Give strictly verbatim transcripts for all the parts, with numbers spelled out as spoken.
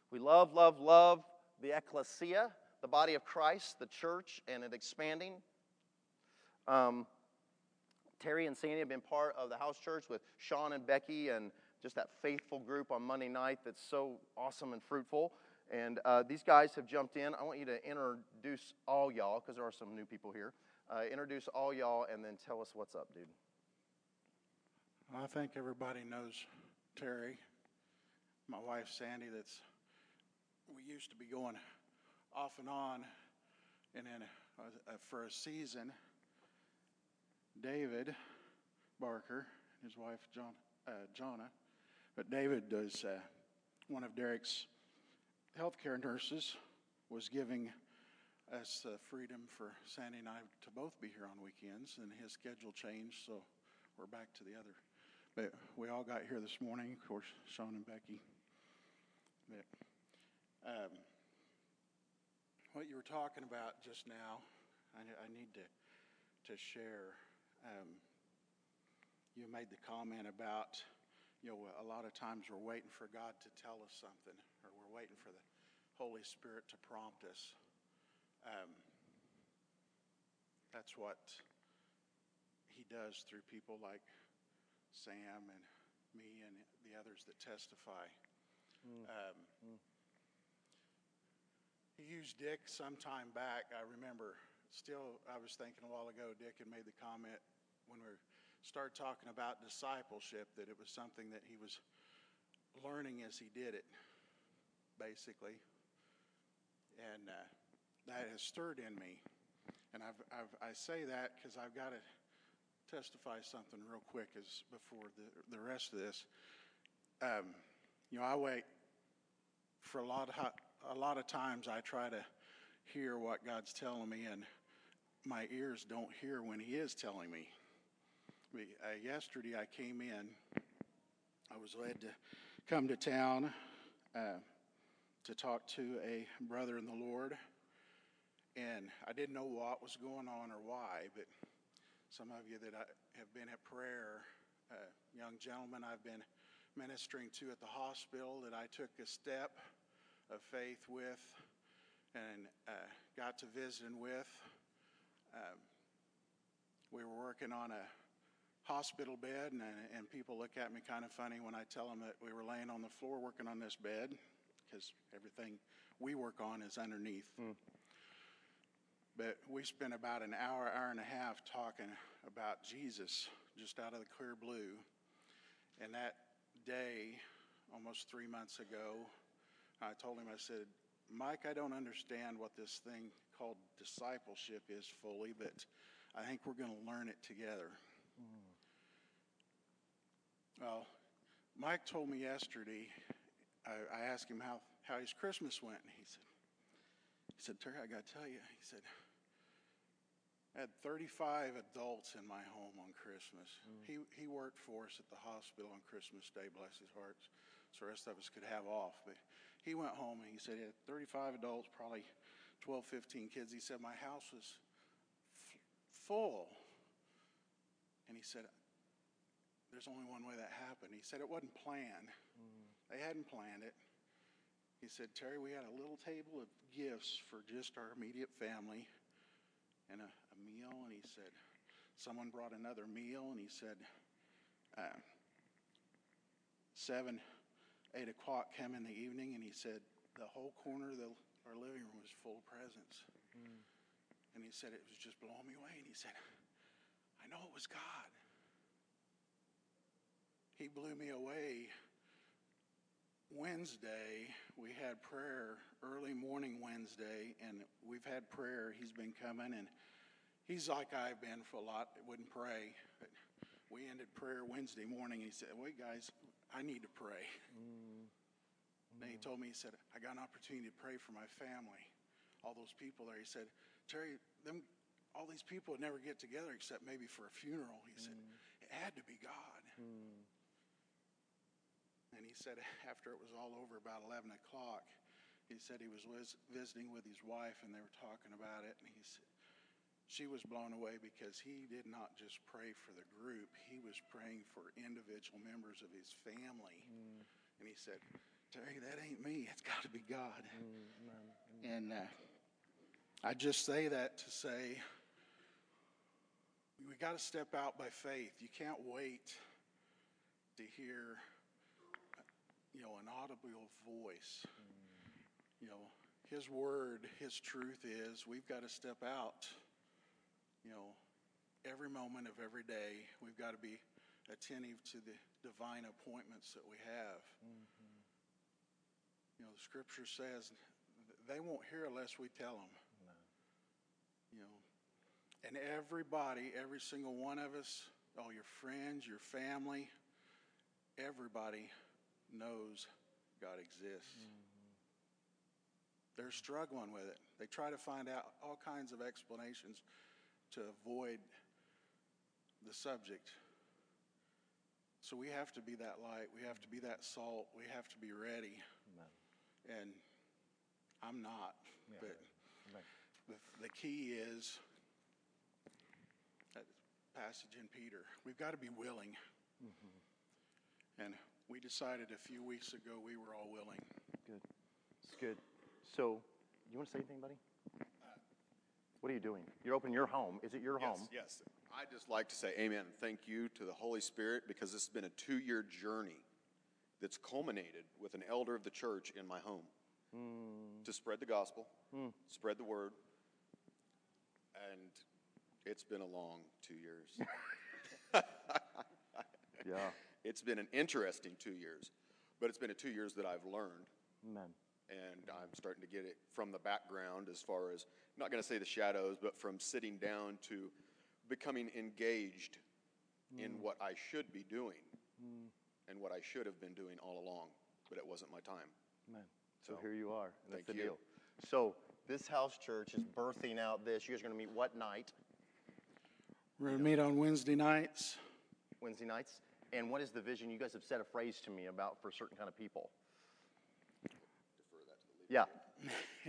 We love, love, love the ecclesia, the body of Christ, the church, and it expanding. Um, Terry and Sandy have been part of the house church with Sean and Becky and just that faithful group on Monday night that's so awesome and fruitful. And uh, these guys have jumped in. I want you to introduce all y'all, because there are some new people here. Uh, introduce all y'all and then tell us what's up, dude. I think everybody knows Terry, my wife Sandy. That's we used to be going off and on, and then uh, for a season, David Barker, his wife John, uh, Jonna, but David is uh, one of Derek's healthcare nurses, was giving us uh, freedom for Sandy and I to both be here on weekends, and his schedule changed, so we're back to the other. But we all got here this morning, of course, Sean and Becky. But, um, what you were talking about just now, I, I need to to share. Um, you made the comment about, you know, a lot of times we're waiting for God to tell us something, or we're waiting for the Holy Spirit to prompt us. Um, that's what He does through people like Sam and me and the others that testify. Mm. Um, mm. He used Dick some time back. I remember still, I was thinking a while ago, Dick had made the comment when we started talking about discipleship that it was something that he was learning as he did it, basically. And uh, that has stirred in me. And I've, I've, I say that because I've got to testify something real quick as before the the rest of this. Um, you know, I wait for a lot of a lot of times. I try to hear what God's telling me, and my ears don't hear when He is telling me. We, uh, yesterday, I came in. I was led to come to town uh, to talk to a brother in the Lord, and I didn't know what was going on or why, but some of you that I have been at prayer, uh, young gentlemen I've been ministering to at the hospital that I took a step of faith with and uh, got to visiting with. Um, we were working on a hospital bed, and, and people look at me kind of funny when I tell them that we were laying on the floor working on this bed, because everything we work on is underneath. Mm. But we spent about an hour, hour and a half talking about Jesus, just out of the clear blue. And that day, almost three months ago, I told him, I said, Mike, I don't understand what this thing called discipleship is fully, but I think we're going to learn it together. Mm. Well, Mike told me yesterday, I, I asked him how, how his Christmas went, and he said, he said, Terry, I got to tell you, he said, I had thirty-five adults in my home on Christmas. Mm. He he worked for us at the hospital on Christmas Day, bless his heart, so the rest of us could have off. But he went home and he said he had thirty-five adults, probably twelve, fifteen kids. He said, my house was f- full. And he said, there's only one way that happened. He said it wasn't planned. Mm. They hadn't planned it. He said, Terry, we had a little table of gifts for just our immediate family and a, a meal, and he said, someone brought another meal, and he said, uh, seven, eight o'clock came in the evening, and he said, the whole corner of the, our living room was full of presents. Mm. And he said, it was just blowing me away, and he said, I know it was God. He blew me away. Wednesday, we had prayer, early morning Wednesday, and we've had prayer. He's been coming, and he's like I've been for a lot, wouldn't pray. But we ended prayer Wednesday morning, and he said, wait, guys, I need to pray. Mm. Mm. And he told me, he said, I got an opportunity to pray for my family. All those people there, he said, Terry, them, all these people would never get together except maybe for a funeral. He mm. said, it had to be God. Mm. And he said after it was all over, about eleven o'clock, he said he was visiting with his wife, and they were talking about it. And he said she was blown away because he did not just pray for the group. He was praying for individual members of his family. Mm. And he said, Terry, that ain't me. It's got to be God. Mm, And uh, I just say that to say we got to step out by faith. You can't wait to hear, you know, an audible voice. You know, His word, His truth is we've got to step out, you know, every moment of every day. We've got to be attentive to the divine appointments that we have. mm-hmm. You know, the scripture says they won't hear unless we tell them. No. You know, and everybody, every single one of us, all your friends, your family, everybody knows God exists. Mm-hmm. They're struggling with it. They try to find out all kinds of explanations to avoid the subject. So we have to be that light. We have to be that salt. We have to be ready. Amen. And I'm not. Yeah. But Amen. the, the key is that passage in Peter. We've got to be willing. Mm-hmm. And we decided a few weeks ago we were all willing. Good. It's good. So, you want to say anything, buddy? What are you doing? You're opening your home. Is it your Yes, home? yes. I'd just like to say amen and thank you to the Holy Spirit, because this has been a two-year journey that's culminated with an elder of the church in my home Mm. to spread the gospel, Mm. spread the word, and it's been a long two years. Yeah. It's been an interesting two years, but it's been a two years that I've learned, Amen. and I'm starting to get it from the background as far as, I'm not going to say the shadows, but from sitting down to becoming engaged mm. in what I should be doing mm. and what I should have been doing all along, but it wasn't my time. Amen. So, So here you are. And that's thank the you. deal. So this house church is birthing out this. You guys are going to meet what night? We're going to meet on Wednesday nights. Wednesday nights. And what is the vision? You guys have said a phrase to me about for certain kind of people. Defer that to the leader. Yeah.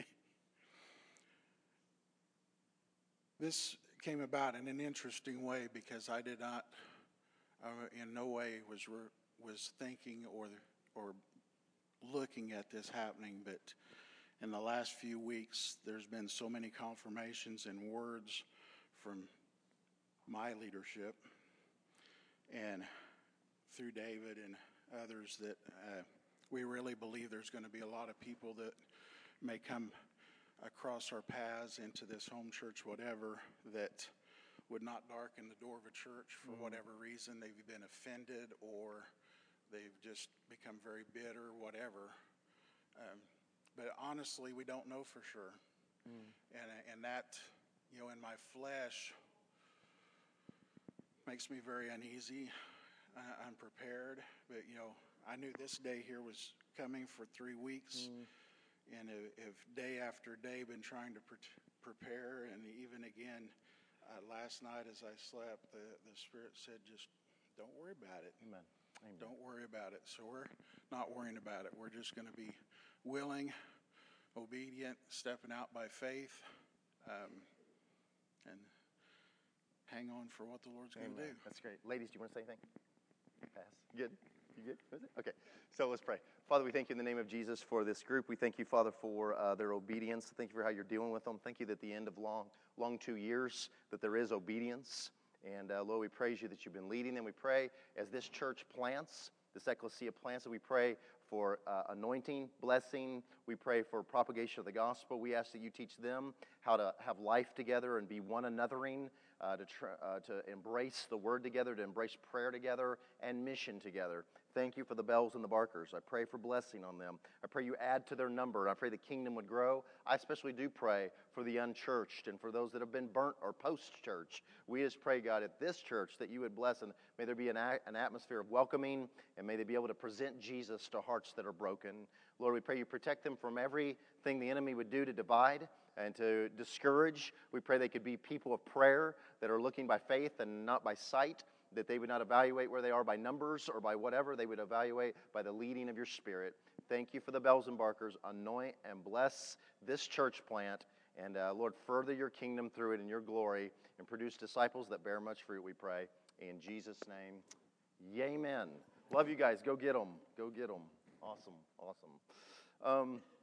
This came about in an interesting way because I did not, uh, in no way was re- was thinking or or looking at this happening, but in the last few weeks, there's been so many confirmations and words from my leadership and through David and others that uh, we really believe there's going to be a lot of people that may come across our paths into this home church, whatever, that would not darken the door of a church for mm. whatever reason. They've been offended or they've just become very bitter, whatever. Um, but honestly, we don't know for sure. Mm. And, and that, you know, in my flesh makes me very uneasy, uh, unprepared. But, you know, I knew this day here was coming for three weeks. Mm. And if, if day after day been trying to pre- prepare, and even again, uh, last night as I slept, the, the Spirit said, just don't worry about it. Amen. Amen. Don't worry about it. So we're not worrying about it. We're just going to be willing, obedient, stepping out by faith, um, and hang on for what the Lord's going to do. That's great. Ladies, do you want to say anything? Pass. Good? You good? Is it? Okay. So let's pray. Father, we thank you in the name of Jesus for this group. We thank you, Father, for uh, their obedience. Thank you for how you're dealing with them. Thank you that at the end of long, long two years that there is obedience. And uh, Lord, we praise you that you've been leading them. We pray as this church plants, this ecclesia plants, that we pray for uh, anointing, blessing. We pray for propagation of the gospel. We ask that you teach them how to have life together and be one anothering, uh, to, tr- uh, to embrace the word together, to embrace prayer together and mission together. Thank you for the Bells and the Barkers. I pray for blessing on them. I pray you add to their number. I pray the kingdom would grow. I especially do pray for the unchurched and for those that have been burnt or post-church. We just pray, God, at this church that you would bless, and may there be an, a- an atmosphere of welcoming, and may they be able to present Jesus to hearts that are broken. Lord, we pray you protect them from everything the enemy would do to divide and to discourage. We pray they could be people of prayer that are looking by faith and not by sight, that they would not evaluate where they are by numbers or by whatever. They would evaluate by the leading of your Spirit. Thank you for the Bells and Barkers. Anoint and bless this church plant. And, uh, Lord, further your kingdom through it in your glory and produce disciples that bear much fruit, we pray. In Jesus' name, amen. Love you guys. Go get them. Go get them. Awesome. Awesome. Um,